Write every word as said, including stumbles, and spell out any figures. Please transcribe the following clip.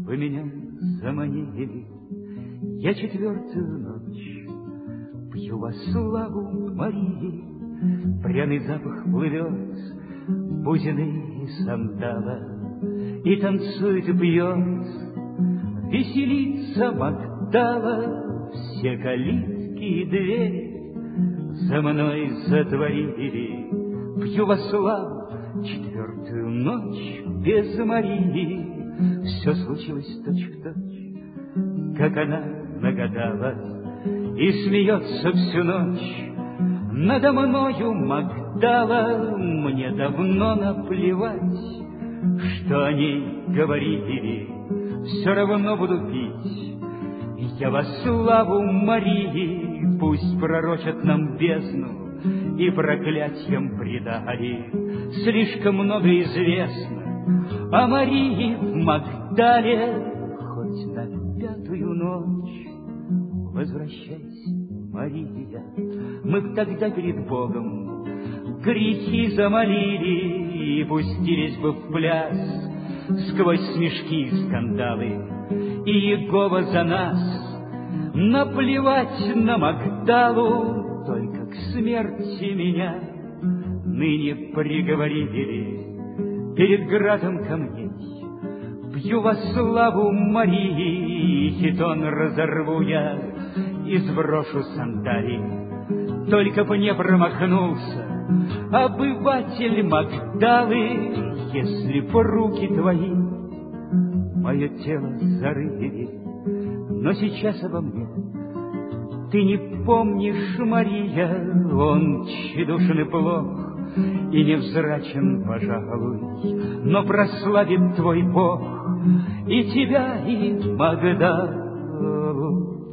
Вы меня заманили, я четвертую ночь пью во славу Марии. Пряный запах плывет бузины и сандала, и танцует и пьет, веселится Магдала. Все калитки и двери за мной затворили. Пью во славу четвертую ночь без Марии. Все случилось точь-в-точь, как она нагадала, и смеется всю ночь надо мною Магдала. Мне давно наплевать, что о ней говорили, все равно буду пить я во славу Марии. Пусть пророчат нам бездну и проклятьям предали. Слишком много известно о Марии в Магдале. Хоть на пятую ночь возвращайся, Мария. Мы б тогда перед Богом грехи замолили и пустились бы в пляс сквозь смешки и скандалы. И Иегова за нас. Наплевать на Магдалу, только к смерти меня ныне приговорили перед градом камней. Пью во славу Марии, хитон разорву я и сброшу сандалии. Только б не промахнулся обыватель Магдалы, если б руки твои мое тело зарыли. Но сейчас обо мне ты не помнишь, Мария. Он тщедушен и плох, и невзрачен, пожалуй, но прославит твой Бог и тебя, и Магдалу.